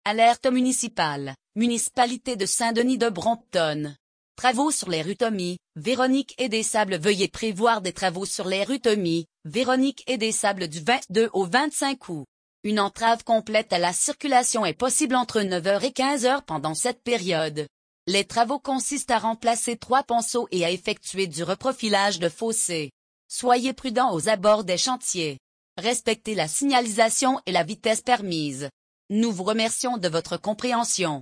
Alerte municipale, municipalité de Saint-Denis de Brompton. Travaux sur les rues Tommy, Véronique et des Sables. Veuillez prévoir des travaux sur les rues Tommy, Véronique et des Sables du 22 au 25 août. Une entrave complète à la circulation est possible entre 9h et 15h pendant cette période. Les travaux consistent à remplacer 3 ponceaux et à effectuer du reprofilage de fossés. Soyez prudents aux abords des chantiers. Respectez la signalisation et la vitesse permise. Nous vous remercions de votre compréhension.